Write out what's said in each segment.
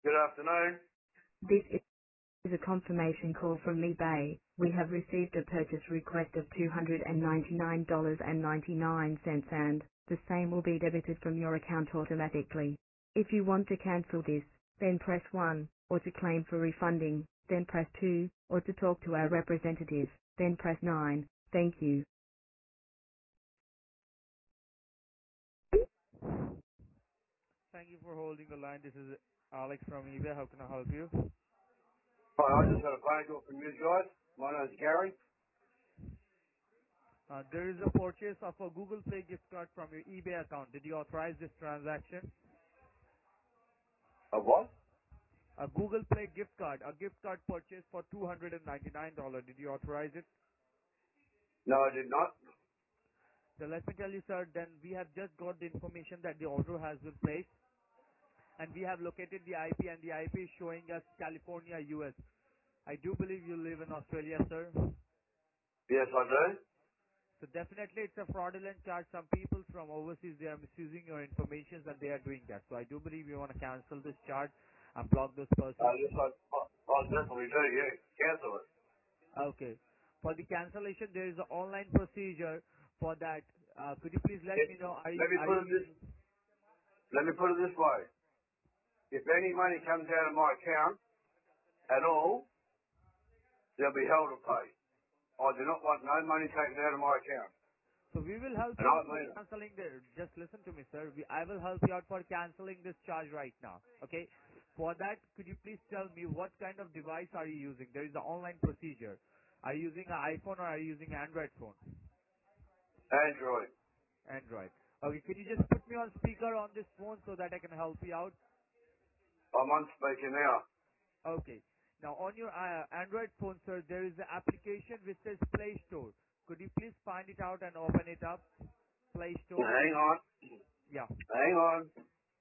Good afternoon. This is a confirmation call from eBay. We have received a purchase request of $299.99 and the same will be debited from your account automatically. If you want to cancel this, then press 1, or to claim for refunding, then press 2, or to talk to our representative, then press 9. Thank you. Thank you for holding the line. This is Alex from eBay. How can I help you? Hi, I just had a phone call from you guys. My name's Gary. There is a purchase of a Google Play gift card from your eBay account. Did you authorize this transaction? A what? A Google Play gift card, a gift card purchase for $299. Did you authorize it? No, I did not. So let me tell you, sir, then we have just got the information that the order has been placed, and we have located the IP, and the IP is showing us California, US. I do believe you live in Australia, sir. Yes, I do. So definitely it's a fraudulent charge. Some people from overseas, they are misusing your information and they are doing that. So I do believe you want to cancel this charge and block those persons. Yes, I definitely do, yeah. Cancel it. Okay. For the cancellation, there is an online procedure for that. Could you please let If, me know, are let me are put you it this, using... let me put it this way. If any money comes out of my account at all, they'll be held to pay. I do not want no money taken out of my account. So we will help And you I out for mean it. cancelling the... Just listen to me, sir. I will help you out for cancelling this charge right now. Okay? For that, could you please tell me what kind of device are you using? There is an online procedure. Are you using an iPhone or are you using an Android phone? Android. Android. Okay, can you just put me on speaker on this phone so that I can help you out? I'm on speaker now. Okay. Now on your Android phone, sir, there is an application which says Play Store. Could you please find it out and open it up? Play Store. Hang on. Yeah. Hang on.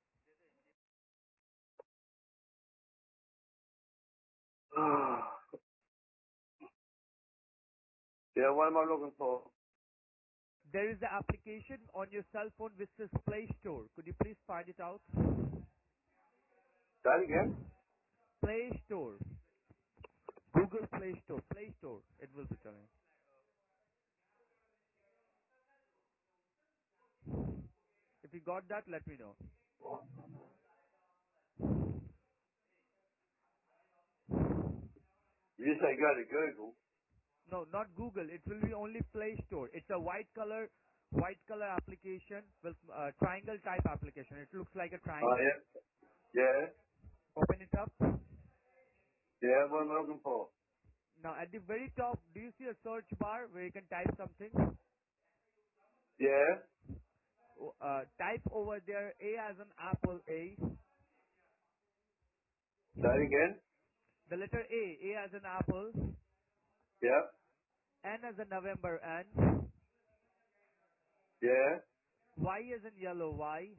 Yeah, what am I looking for? There is an application on your cell phone which says Play Store. Could you please find it out? Say it again. Play Store. Google Play Store. Play Store. It will be telling. If you got that, let me know. You say go to Google. No, not Google. It will be only Play Store. It's a white color application with triangle type application. It looks like a Oh, triangle. yeah. Yeah. Open it up. Yeah, what am I looking for? Now at the very top, do you see a search bar where you can type something? Yeah. Type over there A as an apple A. Say it again. The letter A as an apple. Yep. N as a November N. Yeah. Y as in yellow Y.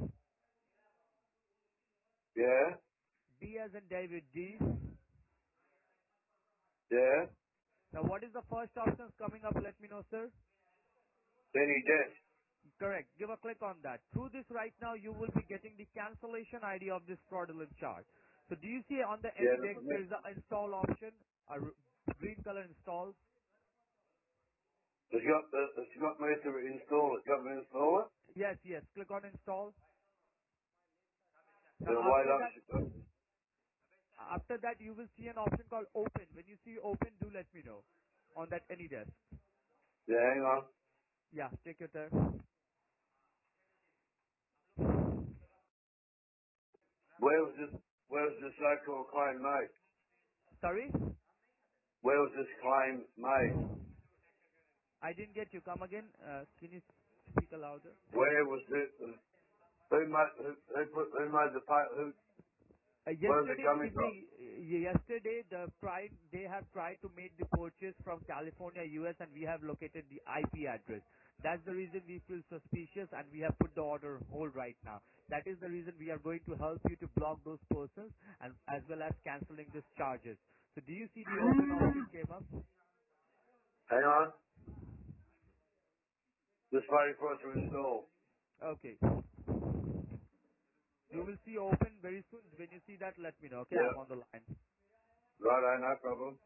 Yeah. D as in David D. Yeah. Now what is the first options coming up? Let me know, sir. Any desk. Correct. Give a click on that. Through this right now, you will be getting the cancellation ID of this fraudulent charge. So do you see on the Yeah, index that's there it. is an install option, a green color install? It's got me to install it. Got me to install it. Yes, yes. Click on install. Now Then after that you will see an option called open. When you see open, do let me know on that any desk. yeah, hang on. Yeah, take your turn. Where was this so-called claim made? Sorry? Where was this claim made? I didn't get you. Come again. Can you speak louder? Where was it? Who made the pay? Where is it Yesterday coming from? evening, yesterday they have tried to make the purchase from California, US, and we have located the IP address. That's the reason we feel suspicious, and we have put the order on hold right now. That is the reason we are going to help you to block those persons and as well as canceling these charges. So do you see the open option came up? Hang on. Just waiting for it to install. Okay. You will see open very soon. When you see that that, let me know. Okay, Yeah. I'm on the line. Righto, no problem.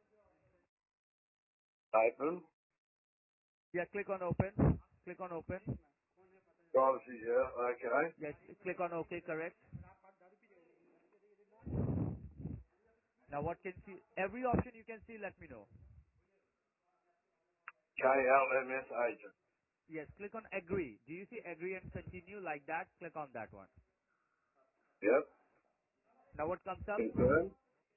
Open. Yeah, click on open. Click on open. Privacy, yeah, okay. Yes, click on OK, correct. Now what can see? Every option you can see, let me know. KLMS agent. Yes, click on agree. Do you see agree and continue like that? Click on that one. Yep. Now what comes up? Confirm.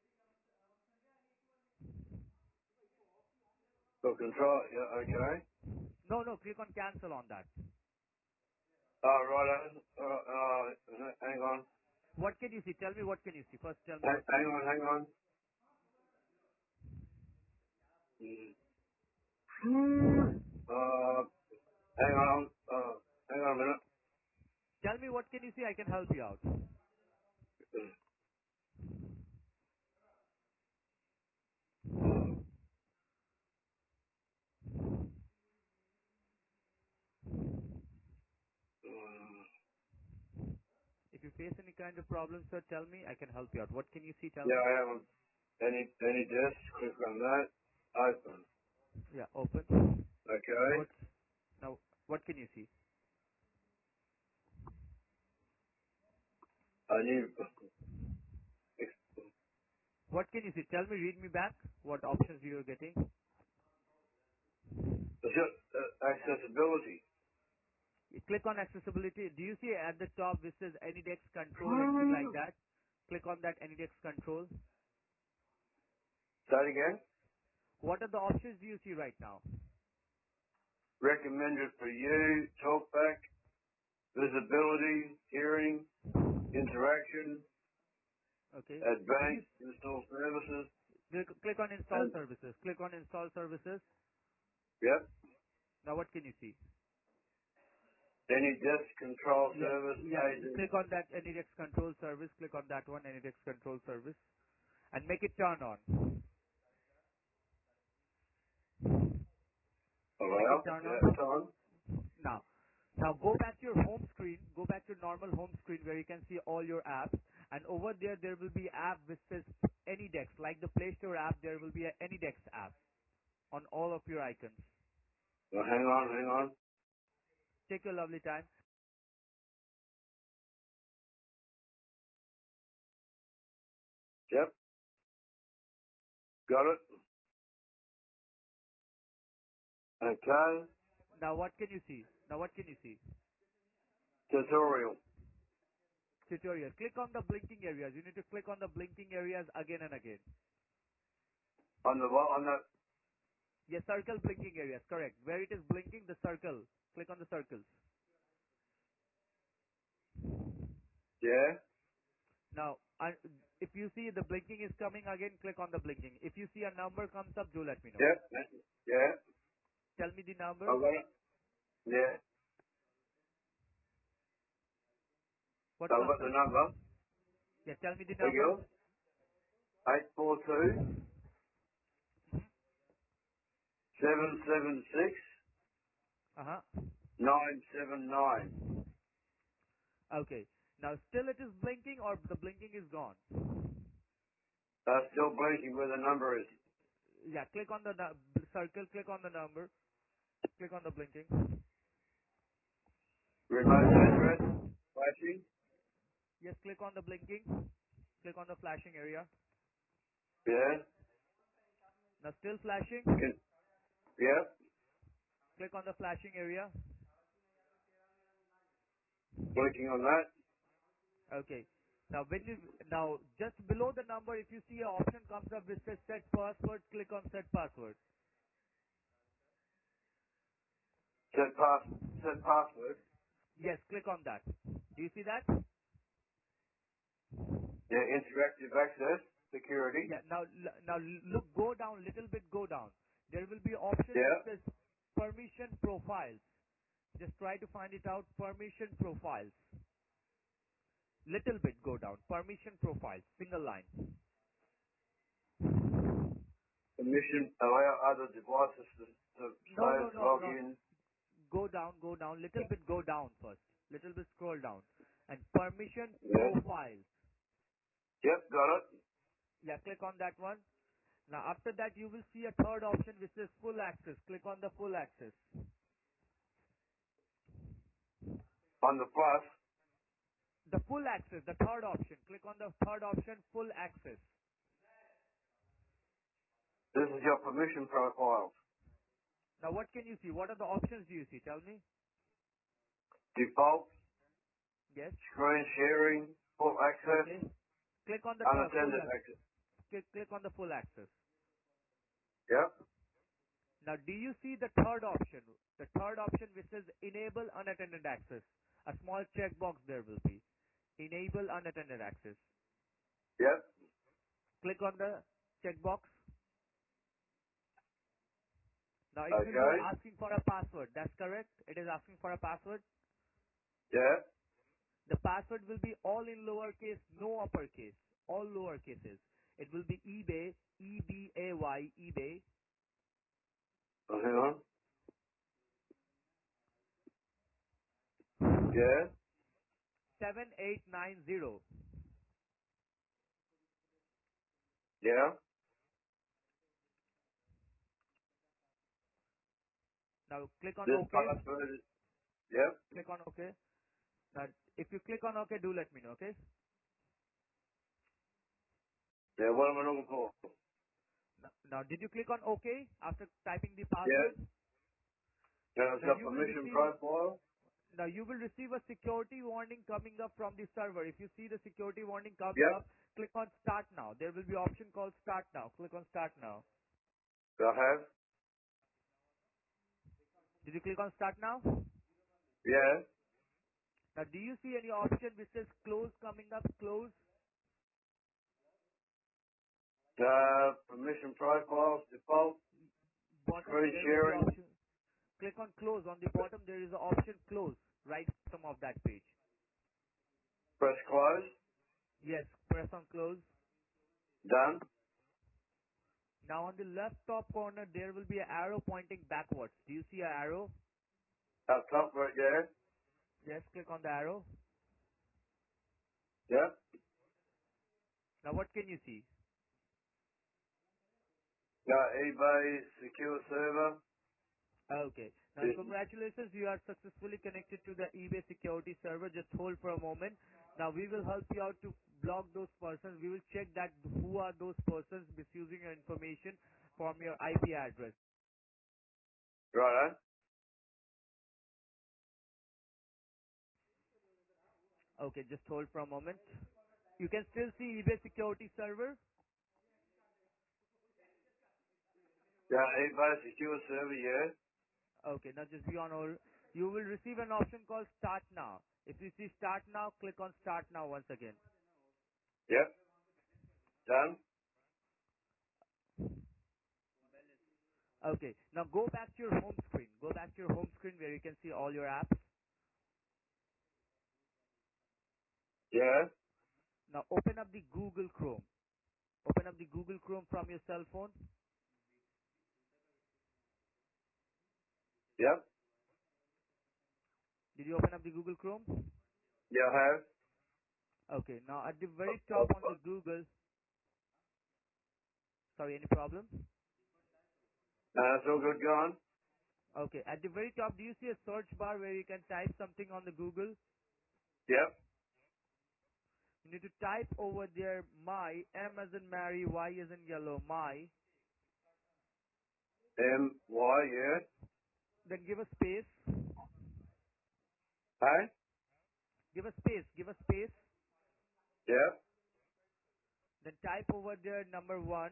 For control, yeah, okay. No, no, click on cancel on that. Righto. Hang on. What can you see? Tell me what can you see. First tell me Hang what can you hang see. on. Hang on. Hang on a minute. Tell me what can you see, I can help you out. If you face any kind of problem, sir, tell me, I can help you out. What can you see? Tell Yeah, me. I haven't. Any disc? Click on that. Open. Yeah, open. Okay. Now what can you see? A new. What can you see? Tell me, read me back. What options you are getting? Accessibility. You click on accessibility. Do you see at the top which says AnyDex control, anything like that? Click on that AnyDex control. Say it again. What are the options do you see right now? Recommended for you. Talkback. Visibility. Hearing. Interaction. Okay. Did you Advanced install services. click on install And services? Click on install services. yep. Now what can you see? Any desk control Yeah, service yeah. agent. Click on that AnyDex control service. Click on that one, AnyDex control service, and make it turn on. Make Allow. it turn Yeah, on. it's on. Now, now go back to your home screen. Go back to your normal home screen where you can see all your apps. And over there will be app which says AnyDex. Like the Play Store app, there will be an AnyDex app on all of your icons. Well, hang on. Take your lovely time. Yep. Got it. Okay. Now what can you see? Now what can you see? Tutorial. Tutorial. Click on the blinking areas. You need to click on the blinking areas again and again. On the what? On the. Yes, circle blinking areas. Correct. Where it is blinking, the circle. Click on the circles. Yeah. Now, if you see the blinking is coming again, click on the blinking. If you see a number comes up, do let me know. Yep. Yeah. Tell me the I number. got it. Yeah. What I've comes got the up? number. Yeah, tell me the There number. you go. 842 776 Uh-huh. 979. Okay. Now, still it is blinking or the blinking is gone? Still blinking where the number is. Yeah, click on the circle, click on the number, click on the blinking. Remote address. Flashing. Yes, click on the blinking. Click on the flashing area. Yeah. Now, still flashing. Yep. Click on the flashing area. Blinking on that. Okay. Now just below the number, if you see an option comes up which says set password, click on set password. Set password. Yes, click on that. Do you see that? Yeah. Interactive access. Security. Yeah. Now look, go down little bit. Go down. There will be option which Yeah. says permission profiles. Just try to find it out. Permission profiles. Little bit go down. Permission profiles. Single line. Permission allow other devices to No, close, no, no, log no. in. Go down. Go down. Little bit go down first. Little bit scroll down. And permission Yeah. profiles. Yep, got it. Yeah, click on that one. Now after that you will see a third option which is full access. Click on the full access. On the plus. The full access, the third option. Click on the third option, full access. This is your permission profiles. Now what can you see? What are the options do you see? Tell me. Default, Yes. screen sharing, full access, Okay. Click on the full unattended access. access. Click on the full access. Yep. Now do you see the third option? The third option which says enable unattended access. A small checkbox there will be. Enable unattended access. Yep. Click on the checkbox. Now it will be Okay. asking for a password. That's correct. It is asking for a password. Yeah. The password will be all in lowercase, no uppercase. All lower cases. It will be eBay, EBAY, eBay, Uh-huh. Yeah. 7890. Yeah. Now click on This OK. password is, yep. Click on OK. Now if you click on OK, do let me know, okay? Yeah, what am I looking for? Now did you click on OK after typing the Yeah. password? Now it's Now got you will permission receive a profile. Now you will receive a security warning coming up from the server. If you see the security warning coming Yep. up, click on Start Now. There will be option called Start Now. Click on Start Now. I have. Did you click on Start Now? Yeah. Now do you see any option which says Close coming up? Close. Permission profiles, default, Bottom screen there will be sharing, option. Click on Close. On the bottom there is an option Close. Right bottom of that page. press close, Yes. Press on Close. done. Now on the left top corner there will be an arrow pointing backwards. Do you see an arrow? Up top right there. Yes. Click on the arrow. Yep. Now what can you see? eBay secure server. Okay. Now, congratulations, you are successfully connected to the eBay security server. Just hold for a moment. Now, we will help you out to block those persons. We will check that who are those persons misusing your information from your IP address. Right. Okay, just hold for a moment. You can still see eBay security server. eBay secure server, yeah. Okay, now just be on hold. You will receive an option called Start Now. If you see Start Now, click on Start Now once again. Yep. Done. Okay, now go back to your home screen. Go back to your home screen where you can see all your apps. Yeah. Now open up the Google Chrome. Open up the Google Chrome from your cell phone. Yep. Did you open up the Google Chrome? Yeah, I have. Okay, now at the very top on the Google, sorry, any problem? It's all good going. Okay, at the very top, do you see a search bar where you can type something on the Google? Yep. You need to type over there my, M as in Mary, Y as in yellow, my, MY, yeah. then give a space, Hey? give a space, Yep. then type over there number 1.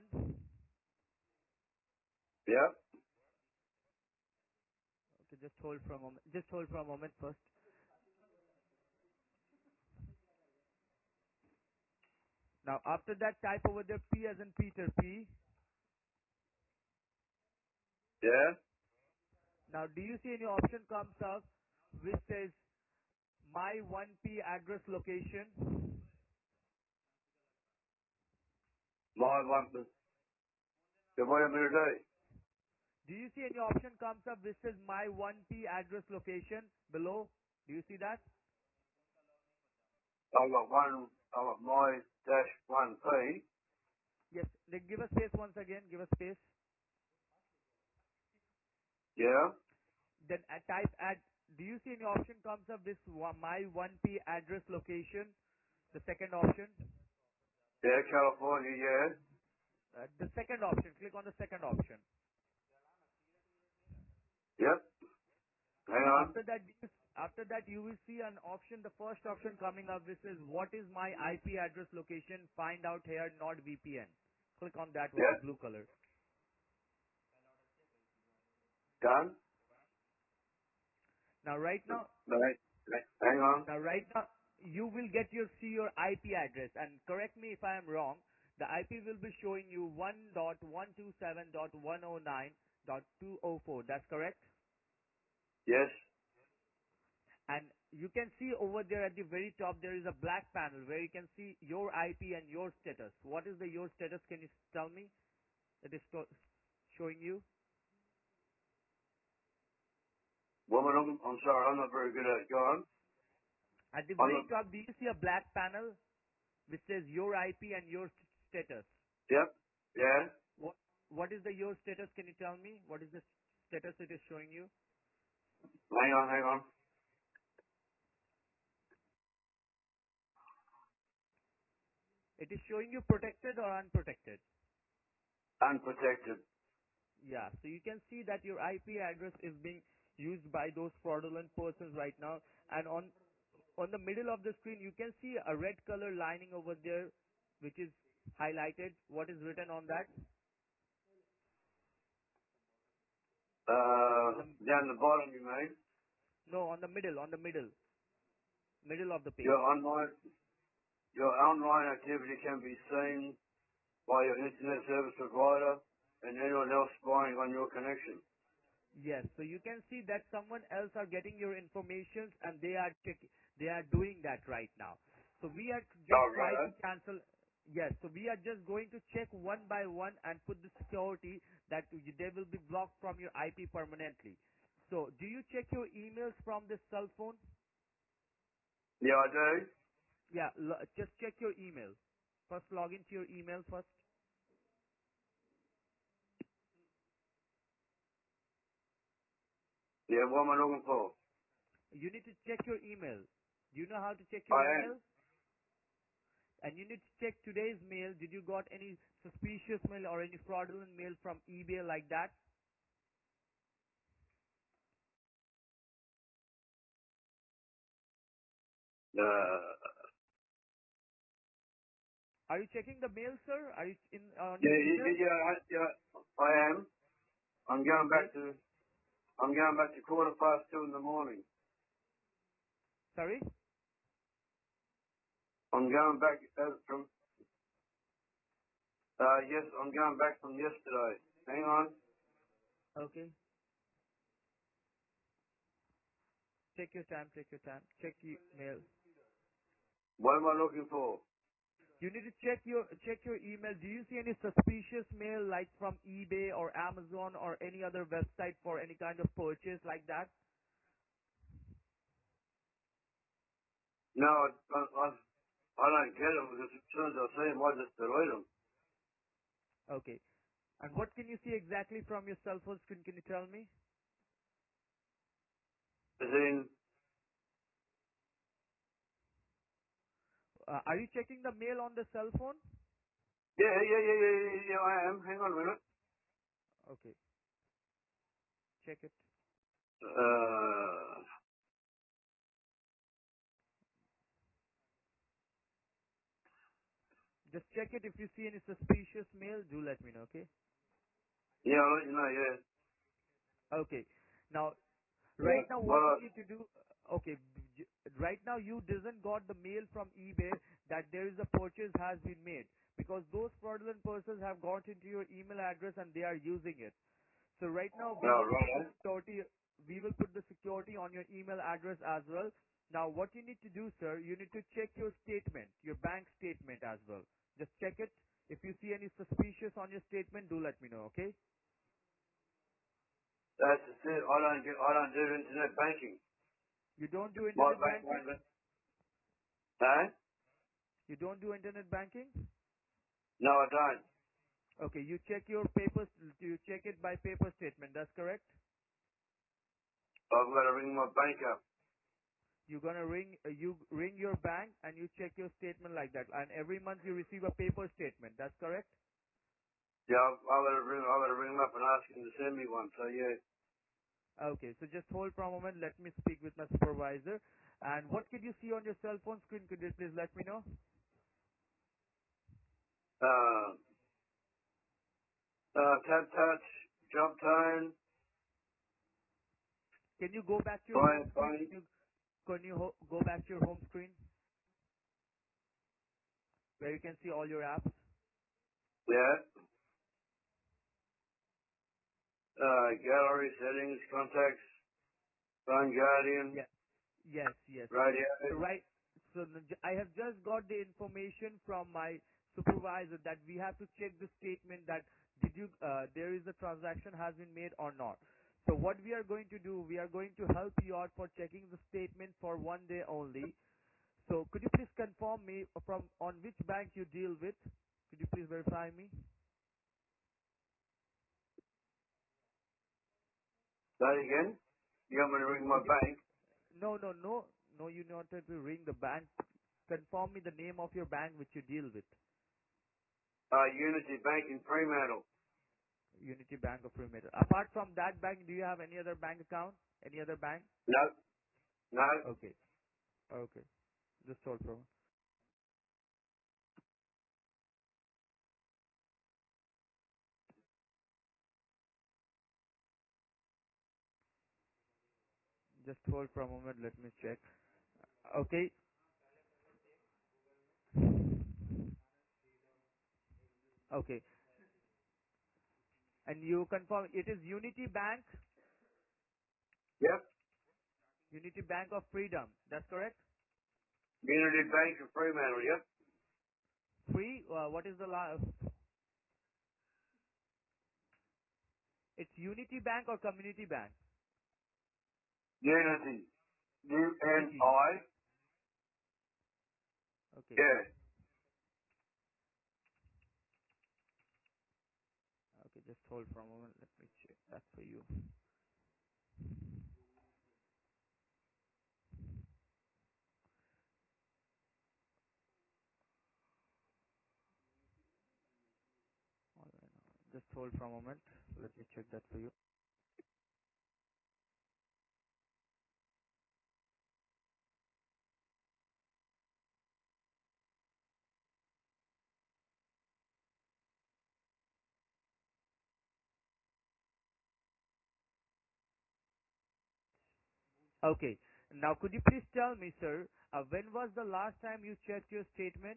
Yep. Okay, just hold for a moment first. Now after that, type over there P as in Peter, P. Yeah. Now, do you see any option comes up which says my 1P address location? My one. So what am I going to do? Do you see any option comes up which says my 1P address location below? Do you see that? I've got my dash one again. Give a space. Yeah? Then type add. Do you see any option comes up this my 1P address location? The second option. Yeah, California, yeah. The second option. Click on the second option. Yep. Hang on. After that, you will see an option. The first option coming up, which is what is my IP address location? Find out here, not VPN. Click on that one, the Yep. blue color. Done? Now, right now, Right. Hang on. you will see your IP address. And correct me if I am wrong. The IP will be showing you 1.127.109.204. That's correct. Yes. And you can see over there at the very top there is a black panel where you can see your IP and your status. What is the your status? Can you tell me? It is showing you. Woman, I'm sorry, I'm not very good at it. Go on. At the I'm very not, top, do you see a black panel which says your IP and your status? yep. Yeah. What is the your status? Can you tell me? What is the status it is showing you? Hang on. It is showing you protected or unprotected. Unprotected. Yeah, so you can see that your IP address is being used by those fraudulent persons right now. And on the middle of the screen, you can see a red color lining over there, which is highlighted. What is written on that? On the Down the bottom, you mean? no, on the middle of the Your page. online activity can be seen by your internet service provider and anyone else spying on your connection. Yes, so you can see that someone else are getting your information and they are doing that right now. So we are just Oh, trying right. to cancel. Yes, so we are just going to check one by one and put the security that they will be blocked from your IP permanently. So do you check your emails from this cell phone? Yeah, I do. Yeah, just check your email. First log into your email first. Yeah, what am I looking for? You need to check your email. Do you know how to check your I am. email? And you need to check today's mail. Did you got any suspicious mail or any fraudulent mail from eBay like that? Are you checking the mail, sir? Are you in on your email? I am. I'm going Okay. back to, I'm going back to 2:15 in the morning. Sorry. I'm going back from, yes, I'm going back from yesterday. Hang on. Okay. Take your time. Take your time. Check your mail. What am I looking for? You need to check your email. Do you see any suspicious mail like from eBay or Amazon or any other website for any kind of purchase like that? No, I don't get them because as soon as I see them, I just delete them. Okay. And what can you see exactly from your cell phone screen? Can you tell me? As in, Are you checking the mail on the cell phone? yeah, I am. Hang on a minute. Okay. Check it. Uh, Just check it. If you see any suspicious mail, do let me know, okay? yeah, I'll let you know, yeah. Okay. Now, Yeah, right now what well, you need to do, okay, right now you doesn't got the mail from eBay that there is a purchase has been made because those fraudulent persons have got into your email address and they are using it. So right now no, right. we will put the security on your email address as well. Now what you need to do, sir, you need to check your statement, your bank statement as well. Just check it. If you see any suspicious on your statement, do let me know, okay? That's it. I don't do internet banking. You don't do My internet bank banking? won't. Huh? You don't do internet banking? No, I don't. Okay, you check your papers. You check it by paper statement. That's correct. I've got to ring my bank up. You're gonna you ring your bank and you check your statement like that. And every month you receive a paper statement. That's correct. Yeah, I've got to ring them up and ask them to send me one. So yeah, Okay, so just hold for a moment. Let me speak with my supervisor. And what could you see on your cell phone screen? Could you please let me know? uh, tap touch, jump tone, Can you go back to your home fine, screen? fine. Can you go back to your home screen where you can see all your apps? Yeah. Gallery settings, contacts, phone guardian, Yeah. Yes, yes. radio. So right, so I have just got the information from my supervisor that we have to check the statement that there is a transaction has been made or not. So what we are going to do, we are going to help you out for checking the statement for one day only. So could you please confirm me from on which bank you deal with? Could you please verify me? Say again. You want me to ring my Could you, bank? no, you not have to ring the bank. Confirm me the name of your bank which you deal with. Unity Bank in Fremantle. Unity Bank of Fremantle. Apart from that bank, do you have any other bank account? Any other bank? No, no. Okay. Okay. Just hold for a moment. Just hold for a moment. Let me check. Okay. Okay. And you confirm it is Unity Bank, Yep. Unity Bank of Freedom. That's correct? Unity Bank in Fremantle. Yep. Free? What is the last? It's Unity Bank or Community Bank? Unity. Unity. UNI. Okay. Yeah. Okay. Just hold for a moment. Let me check that for you. All right. Just hold for a moment. Let me check that for you. Okay. Now, could you please tell me, sir, when was the last time you checked your statement?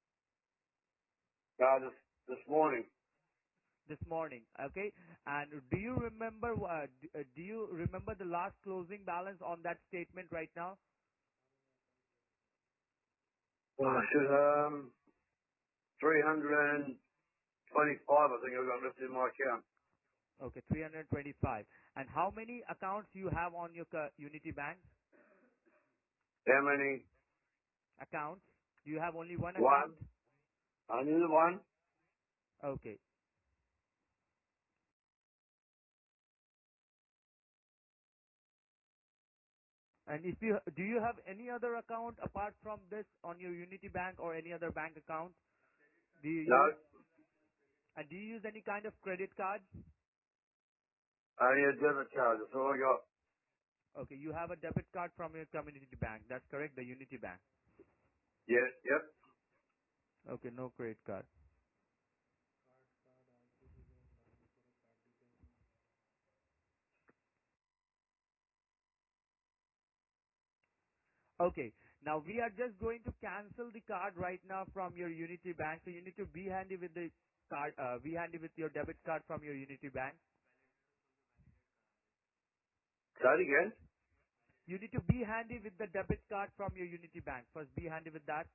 This morning. This morning. Okay. And do you remember the last closing balance on that statement right now? Oh, shit. 325. I think I've got left in my account. Okay, 325. And how many accounts you have on your Unity Bank? How many? Accounts? Do you have only one account? One. Only the one. Okay. And do you have any other account apart from this on your Unity Bank or any other bank account? Do you No. use? And do you use any kind of credit card? Only a debit card. That's all I got. Okay, you have a debit card from your community bank. That's correct, the Unity Bank. Yes. Yep. Okay, no credit card. Okay, now we are just going to cancel the card right now from your Unity Bank. So you need to be handy with the card, be handy with your debit card from your Unity Bank. Say it again. You need to be handy with the debit card from your Unity Bank. First, be handy with that.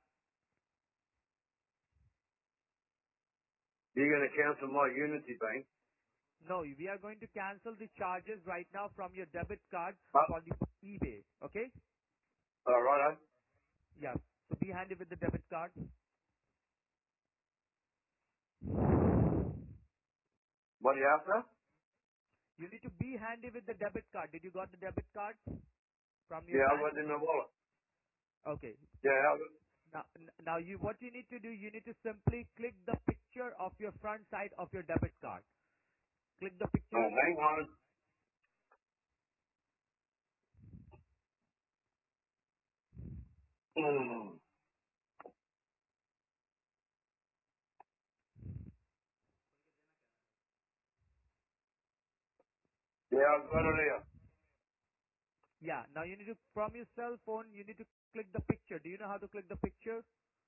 You're going to cancel my Unity Bank. No, we are going to cancel the charges right now from your debit card Oh, for the eBay. Okay? all right. Yeah. So be handy with the debit card. What are you after? You need to be handy with the debit card. Did you got the debit card from your Yeah, I've bank? got it in the wallet. Okay. Yeah, I've got, Now what you need to do, you need to simply click the picture of your front side of your debit card. Click the picture. hang on. Mm. Yeah, I've got it here. Yeah. Now you need to, from your cell phone, you need to click the picture. Do you know how to click the picture?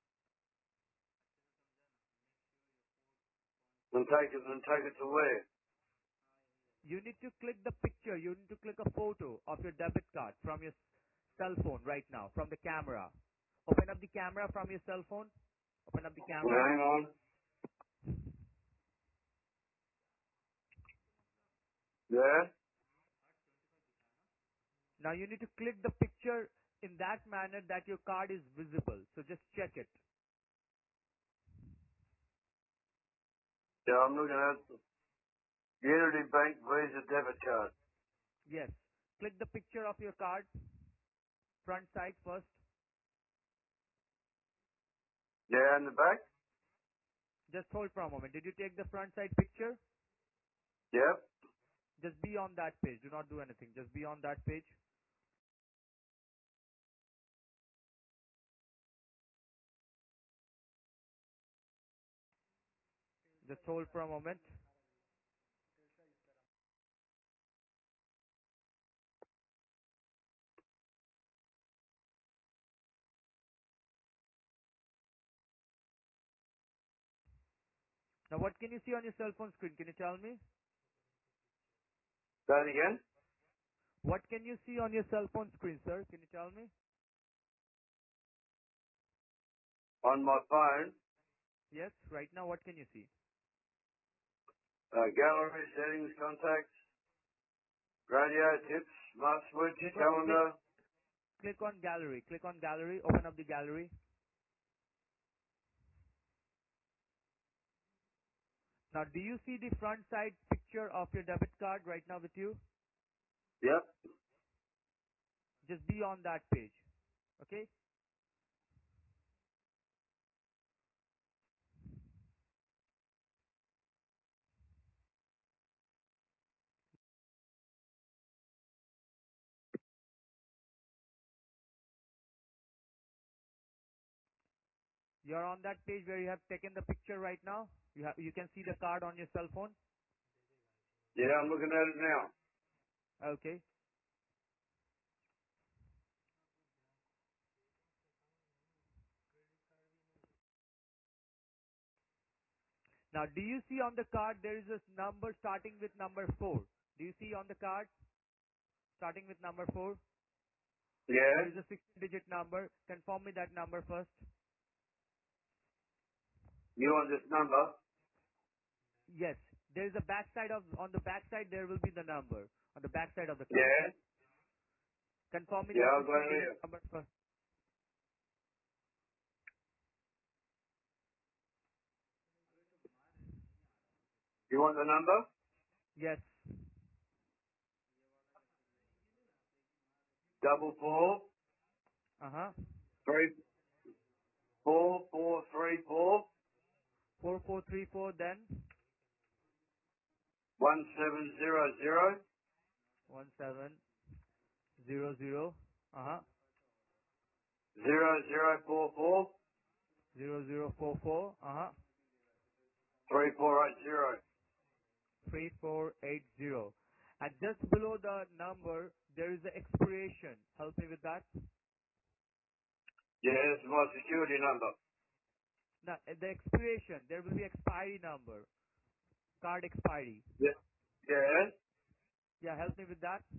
And take it to where? You need to click the picture. You need to click a photo of your debit card from your cell phone right now, from the camera. Open up the camera from your cell phone. Open up the camera. Hang on. Yeah? Now you need to click the picture in that manner that your card is visible. So just check it. Yeah, I'm looking at Unity Bank Visa debit card. Yes. Click the picture of your card, front side first. Yeah, in the back? Just hold for a moment. Did you take the front side picture? Yep. Just be on that page. Do not do anything. Just be on that page. Just hold for a moment. Now what can you see on your cell phone screen? Can you tell me? That again? What can you see on your cell phone screen, sir? Can you tell me? On my phone, Yes, right now what can you see? gallery settings, contacts, radio tips, smart switch, Click on, click, calendar. click on gallery. Click on gallery. Open up the gallery. Now do you see the front side picture of your debit card right now with you? Yep. Just be on that page. Okay? You're on that page where you have taken the picture right now. You can see the card on your cell phone. Yeah, I'm looking at it now. Okay. Now do you see on the card there is a number starting with number 4? Do you see on the card starting with number 4? Yeah? There is a 6-digit number. Confirm me that number first. You want this number? Yes. There is a backside on the backside there will be the number on the backside of the card. Yeah? Confirm me Yeah, that I've got it 16-digit here. number first. You want the number? Yes. Double four, Uh-huh. 434 4434 then 1700 1700. Uh-huh. 0044 0044. Uh-huh. 3480. 3480. And just below the number there is the expiration. Help me with that. Yeah, that's my security number. Now the expiration there will be expiry number. Card expiry. Yeah. Yeah. Yeah, help me with that.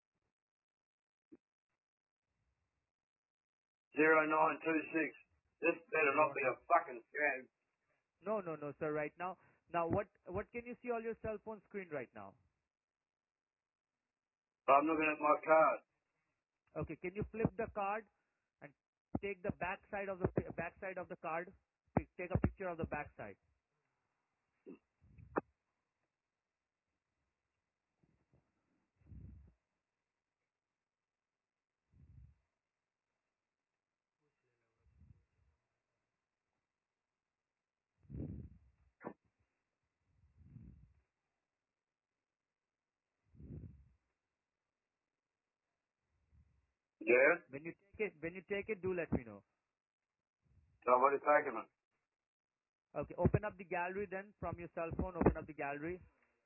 0926. This better not Zero be nine. a fucking scam. No, no, no, sir. Right now. Now, what can you see on your cell phone screen right now? I'm looking at my card. Okay, can you flip the card and take the backside of the card? Take a picture of the backside. Yeah? When you take it, do let me know. Somebody's taking it. Okay, open up the gallery then from your cell phone. Open up the gallery.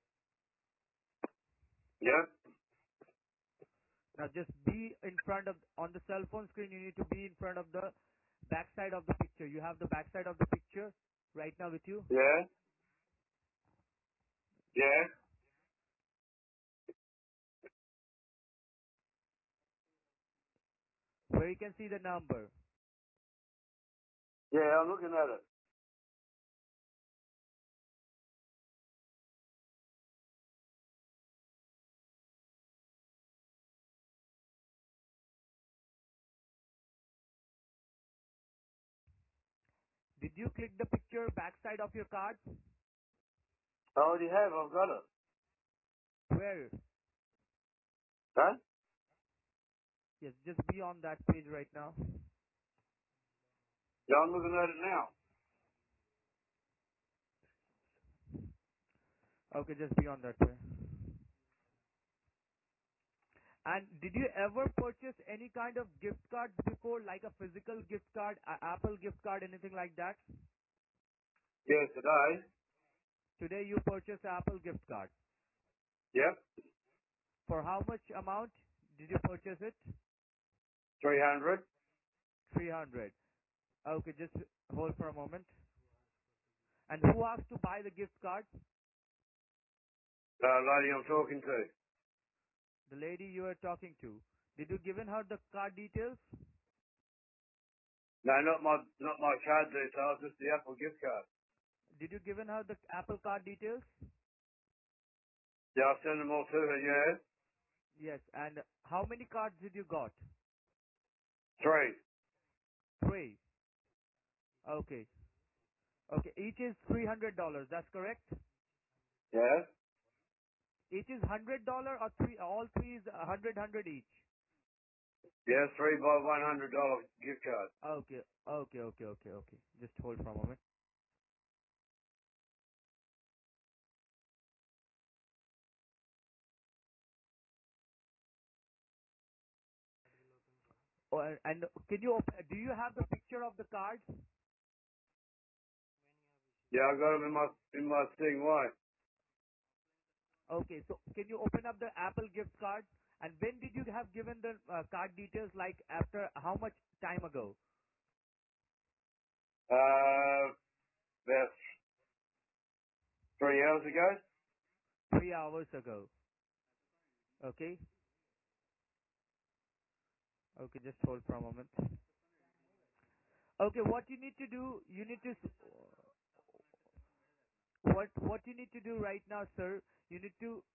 Yep. Now just be in front of, on the cell phone screen, you need to be in front of the backside of the picture. You have the backside of the picture right now with you, Yeah? Yeah? where you can see the number. Yeah, I'm looking at it. Did you click the picture backside of your card? I already have. I've got it. Where? Huh? Yes, just be on that page right now. Yeah, I'm looking at it now. Okay, just be on that way. And did you ever purchase any kind of gift card before, like a physical gift card, a Apple gift card, anything like that? Yeah, today. Today you purchased Apple gift card. Yep. For how much amount did you purchase it? 300. 300. Okay, just hold for a moment. And who asked to buy the gift card? Lady I'm talking to. The lady you were talking to. Did you given her the card details? No, not my card details, just the Apple gift card. Did you given her the Apple card details? Yeah, I'll send them all to her, yeah? Yes. And how many cards did you got? 3. 3. Okay. Okay. Each is $300. That's correct? Yeah? Each is $100 or three? All three is 100 each. Yeah, 3 by $100 gift card. Okay. Okay. Okay. Okay. Okay. Just hold for a moment. Oh, and can you do you have the picture of the card? Yeah, I got them in my thing, why? Okay, so can you open up the Apple gift card? And when did you have given the card details? Like after how much time ago? About 3 hours ago? 3 hours ago. Okay. Okay, just hold for a moment. Okay, what you need to do? You need to what you need to do right now, sir? You need to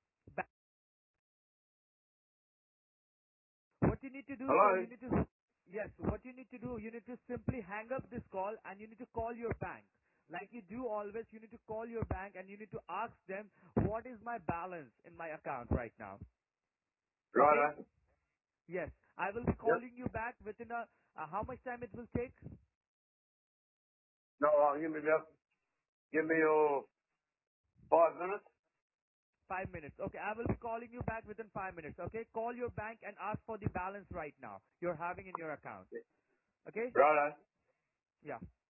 what you need to do, sir? Hello? You need to yes. What you need to do? You need to simply hang up this call and you need to call your bank. Like you do always, you need to call your bank and you need to ask them what is my balance in my account right now. Okay? Righto. Yes. I will be Yep. calling you back within how much time it will take? No, give me your 5 minutes. 5 minutes. Okay, I will be calling you back within 5 minutes. Okay? Call your bank and ask for the balance right now you're having in your account. Okay? Righto. Yeah.